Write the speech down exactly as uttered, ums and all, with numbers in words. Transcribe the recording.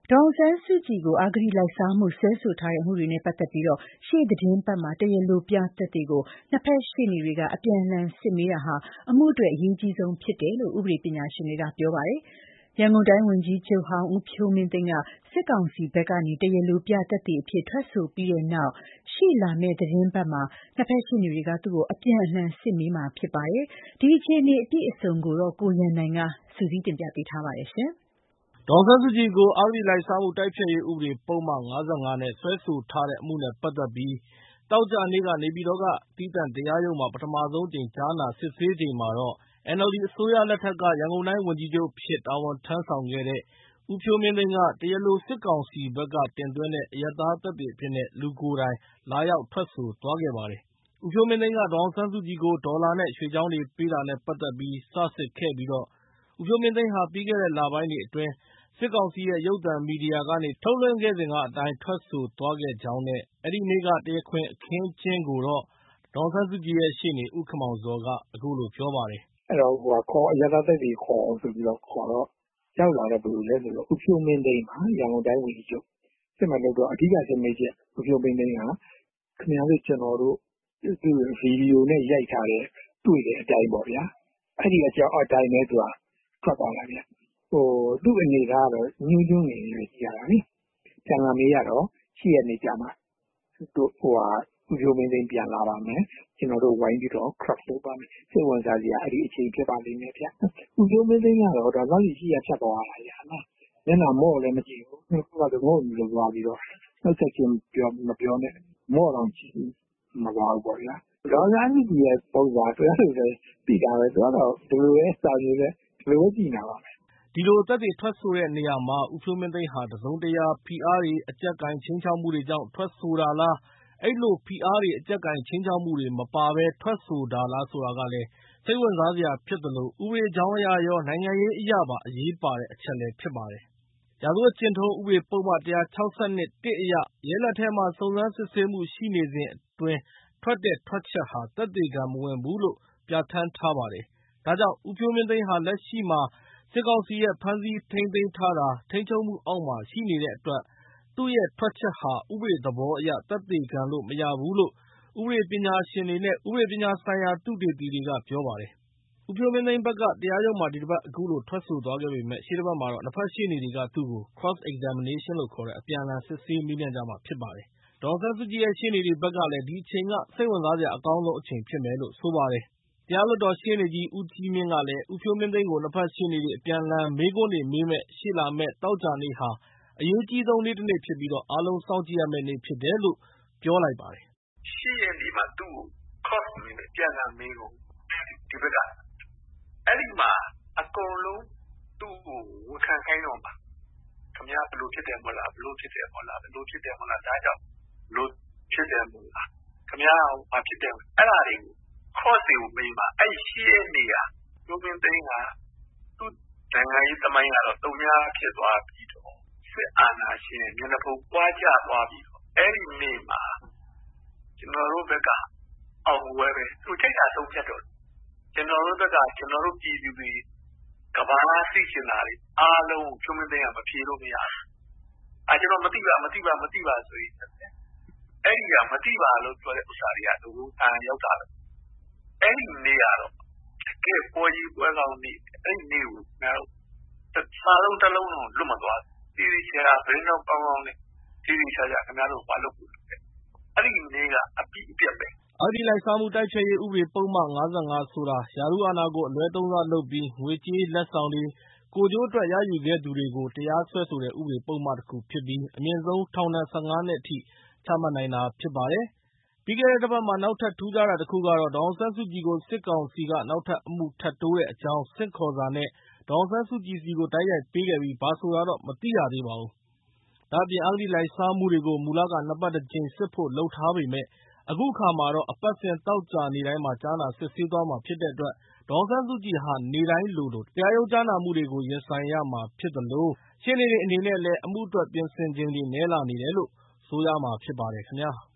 ဒေါ်အောင်ဆန်းစုကြည်ကိုအဂတိလိုက်စားမှုစွဲဆိုထားတဲ့အမှုတွေနဲ့ပတ်သက်ပြီးရှေ့သီတင်းပတ်မှာတရားလိုပြသက်သေကိုနှစ်ဖက်ရှေ့နေတွေကအပြန်အလှန်စစ်မေးတာဟာအမှုအတွက်အရေးကြီးဆုံးဖြစ်တယ်လို့ဥပဒေပညာရှင်တွေကပြောပါတယ်။ရန်ကုန်တိုင်းဝန်ကြီးချုပ်ဟောင်းဦးဖြိုးမင်းသိန်းကစစ်ကောင်စီဘက်ကနေတရားလိုပြသက်သေအဖြစ်ထွက်ဆိုပြီးတဲ့နောက်ရှေ့လာမယ့်သီတင်းပတ်မှာနှစ်ဖက်ရှေ့နေတွေကသူ့ကိုအပြန်အလှန်စစ်မေးမှာဖြစ်ပါတယ်။ဒီအခြေအနေအပြည့်အစုံကိုတော့ကိုရန်နိုင်ကစုစည်းတင်ပြပေးထားပါတယ်ရှင်။ဒေါ်အောင်ဆန်းစုကြည်ကိုအဂတိလိုက်စားမှုတိုက်ဖျက်ရေးဥပဒေပုဒ်မ ၅၅ နဲ့စွဲဆိုထားတဲ့အမှုနဲ့ပတ်သက်ပြီးသောကြာနေ့ကနေပြည်တော်ကသီးသန့်တရားရုံးမှာပထမဆုံးအကြိမ်ကြားနာစစ်ဆေးချိန်မှာတော့ အန်အယ်လ်ဒီအစိုးရလက်ထက်ကရန်ကုန်တိုင်းဝန်ကြီးချုပ်အဖြစ်တာဝန်ထမ်းဆောင်ခဲ့တဲ့ဦးဖြိုးမင်းသိန်းကတရားလိုစစ်ကောင်စီဘက်ကတင်သွင်းတဲ့အရပ်သားသက်သေအဖြစ်နဲ့လူကိုယ်တိုင်လာရောက်ထွက်ဆိုသွားခဲ့ပါတယ်။ဦးဖြိုးမင်းသိန်းကဒေါ်အောင်ဆန်းစုကြည်ကိုဒေါ်လာနဲ့ရွှေချောင်းတွေပေးတာနဲ့ပတ်သက်ပြီးစစစ်ခဲ့ပြီးတော့ဦးဖြိုးမင်းသိန်းဟာပြီးခဲ့တဲ့လပိုင်းတွေအတွင်းစစ်ကောင်စီရဲ့ရုပ်သံမီဒီယာကနေထုတ်လွှင့်ခဲ့စဉ်ကအတိုင်းထွက်ဆိုသွားခဲ့ကြောင်းနဲ့အဲဒီနေ့ကတရားခွင်အခင်းအကျင်းကိုတော့ဒေါ်အောင်ဆန်းစုကြည်ရဲ့ရှေ့နေဦးခင်မောင်ဇော်ကအခုလိုပြောပါတယ်။အဲ့တော့ဟိုခေါ်အရသာသက်တွေခေါ်အောင်ဆိုပြီးတော့ခေါ်တော့ရောက်လာတဲ့ဘယ်လိုလဲဆိုတော့ဦးဖြိုးမင်းသိန်းပါရန်ကုန်တိုင်းဝန်ကြီးချုပ်စစ်မှန်လို့တော့အဓိကစစ်မေးချက်ဦးဖြိုးမင်းသိန်းကခင်ဗျားတို့ကျွန်တော်တို့ဒီဗီဒီယိုနဲ့ရိုက်ထားတဲ့တွေ့တဲ့အတိုင်းပေါ့ဗျာအဲ့ဒီအကြောင်းအတိုင်းနဲ့သူကထွက်သွားတာဗျဟိုသူ့အနေကတော့ညှိုးညွှန်းနေနေကြတာလေပြန်လာမေးရတော့ရှေ့ရနေကြမှာသူဟိုဟာဦးဖြိုးမင်းသိန်းပြန်လာပါမယ်ကျွန်တော်တို့ဝိုင်းပြီးတော့ cross လုပ်ပါမယ်စိတ်ဝင်စားစရာအဲ့ဒီအချိန်ဖြစ်ပါလိမ့်မယ်ဗျဦးဖြိုးမင်းသိန်းကတော့ဒါတော့ရှိရဖြတ်သွားတာရနော်မျက်နှာမော့လည်းမကြည့်ဘူးသူကတော့မော့လို့သွားပြီးတော့နှုတ်ဆက်ခြင်းပြောမပြောနဲ့မော့တော့ကြည့်မသွားဘူးပေါ့ဗျာဒေါ်လာကြီးရဲ့ပုံစံဆိုရဆိုပြီးတာပဲသူကတော့ဒီလိုပဲစာရင်းနဲ့ဒီလိုပဲကြည့်နေတာပါဒီလိုသက်သေထွက်ဆိုတဲ့နေရာမှာဦးဖြိုးမင်းသိန်းဟာတစုံတရာဖိအားတွေအကြက်ကိုင်ချင်းချောက်မှုတွေကြောင့်ထွက်ဆိုတာလားအဲ့လိုဖိအားတွေအကြက်ကိုင်ချင်းချောက်မှုတွေမပါဘဲထွက်ဆိုတာလားဆိုတာကလည်းစိတ်ဝင်စားစရာဖြစ်တယ်လို့ဥပဒေကြောင်းအရာရောနိုင်ငံရေးအရာပါအရေးပါတဲ့အချက်လည်းဖြစ်ပါတယ်။ရာဇဝတ်ကျင့်ထုံးဥပဒေပုဒ်မ ၁၆၂ (၁) အရရဲလက်ထဲမှာစုံစမ်းစစ်ဆေးမှုရှိနေစဉ်အတွင်းထွက်တဲ့ထွက်ချက်ဟာသက်သေခံမဝင်ဘူးလို့ပြဋ္ဌာန်းထားပါတယ်။ဒါကြောင့်ဦးဖြိုးမင်းသိန်းဟာလက်ရှိမှာစစ်ကောင်စီရဲ့ဖမ်းဆီးထိန်းသိမ်းထားတာထိန်းချုပ်မှုအောက်မှာရှိနေတဲ့အတွက်သူ့ရဲ့ထွက်ချက်ဟာဥပဒေသဘောအရသက်သေခံလို့မရဘူးလို့ဥပဒေပညာရှင်တွေနဲ့ဥပဒေပညာဆိုင်ရာသုတေသီတွေကပြောပါတယ်။ဦးဖြိုးမင်းသိန်းဘက်ကတရားရုံးမှာဒီတစ်ပတ်အခုလိုထွက်ဆိုသွားခဲ့ပေမဲ့ရှေ့တစ်ပတ်မှာတော့နှစ်ဖက်ရှေ့နေတွေကသူ့ကို cross examination လို့ခေါ်တဲ့အပြန်အလှန်စစ်ဆေးမေးမြန်းကြမှာဖြစ်ပါတယ်။ဒေါ်အောင်ဆန်းစုကြည်ရဲ့ရှေ့နေတွေဘက်ကလည်းဒီအချိန်ကစိတ်ဝင်စားစရာအကောင်းဆုံးအချိန်ဖြစ်မယ်လို့ဆိုပါတယ်။တရားလွှတ်တော်ရှေ့နေကြီးဦးကြီးမြင့်ကလည်းဦးဖြိုးမင်းသိန်းကိုနှစ်ဖက်ရှေ့နေတွေအပြန်အလှန်မေးခွန်းတွေမေးမဲ့ရှေ့လာမယ့်သောကြာနေ့ဟာအရေးကြီးဆုံးနေ့တစ်နေ့ဖြစ်ပြီးတော့အားလုံးစောင့်ကြည့်ရမယ့်နေ့ဖြစ်တယ်လို့ပြောလိုက်ပါတယ်။ရှေ့ရနေမှာသူ့ကို cross မေးမယ်ပြန်လာမေးကုန်ဒီဘက်ကအဲ့ဒီမှာအကုန်လုံးသူ့ကိုဝန်ခံခိုင်းတော့မှာခင်ဗျားဘလို့ဖြစ်တယ်မလားဘလို့ဖြစ်တယ်မလားဘလို့ဖြစ်တယ်မလားဒါကြောင့်လို့ဖြစ်တယ်မလားခင်ဗျားဘာဖြစ်တယ်အဲ့ဒါတွေကို cross တွေကိုမေးမှာအဲ့ရှေ့ရနေရလူမင်းသိန်းကသူ့နိုင်ငံရေးသမိုင်းကတော့တုံညာဖြစ်သွားပြီးတော့စစ်အာဏာရှင်မျက်နှာဖုံးပွားကျသွားပြီးတော့အဲ့ဒီနေ့မှာကျွန်တော်တို့ဘက်ကအောင်ဝဲပဲသူထိတ်တာဆုံးဖြတ်တော့ကျွန်တော်တို့ဘက်ကကျွန်တော်တို့ပြည်သူတွေကဘာသိချင်တာလဲအားလုံးချုံမင်းသိန်းကမဖြေလို့မရဘူးအဲကျွန်တော်မသိပါမသိပါမသိပါဆိုရင်အဲ့ဒီကမသိပါလို့ပြောတဲ့ဥစ္စာတွေကသူအာရောက်တာအဲ့ဒီနေ့ကတော့တကယ်ပေါ်ကြီးပွဲကောင်းနေ့အဲ့ဒီနေ့ကိုငါတို့စားလုံးတစ်လုံးလုံးလွတ်မသွားတီးတီးချာဘင်းတော့ကောင်းကောင်းနဲ့တီးတီးချာချာခင်ဗျားတို့ဘာလုပ်ဖို့လဲအဲ့ဒီနေ့ကအပြည့်အပြည့်ပဲအဂတိလိုက်စားမှုတိုက်ဖျက်ရေးဥပဒေပုဒ်မ ၅၅ ဆိုတာရာထူးအာဏာကိုအလွဲသုံးစားလုပ်ပြီးငွေကြေးလက်ဆောင်တွေကိုယ်ကျိုးအတွက်ရယူခဲ့သူတွေကိုတရားစွဲဆိုတဲ့ဥပဒေပုဒ်မတစ်ခုဖြစ်ပြီးအမြင့်ဆုံးထောင်ဒဏ် ၁၅ နှစ်အထိချမှတ်နိုင်တာဖြစ်ပါတယ်။ပြီးခဲ့တဲ့တစ်ပတ်မှာနောက်ထပ်ထူးခြားတာတစ်ခုကတော့ဒေါ်အောင်ဆန်းစုကြည်ကိုစစ်ကောင်စီကနောက်ထပ်အမှုထပ်တိုးတဲ့အကြောင်းဆင့်ခေါ်စာနဲ့ဒေါ်အောင်ဆန်းစုကြည်စီကိုတိုက်ရိုက်ပေးခဲ့ပြီးဘာဆိုတာတော့မသိရသေးပါဘူး။ဒါ့အပြင်အဂတိလိုက်စားမှုတွေကိုမူလကနှစ်ပတ်တစ်ကြိမ်စစ်ဖို့လုပ်ထားပေမဲ့အခုအခါမှာတော့အပတ်စဉ်သောကြာနေ့တိုင်းမှာကြားနာစစ်ဆေးသွားမှာဖြစ်တဲ့အတွက်ဒေါ်အောင်ဆန်းစုကြည်ဟာနေ့တိုင်းလိုလိုတရားရုံးကြားနာမှုတွေကိုရင်ဆိုင်ရမှာဖြစ်သလိုရှေ့နေတွေအနေနဲ့လည်းအမှုအတွက်ပြင်ဆင်ချိန်တွေနည်းလာနေတယ်လို့ဆိုရမှာဖြစ်ပါတယ်ခင်ဗျာ။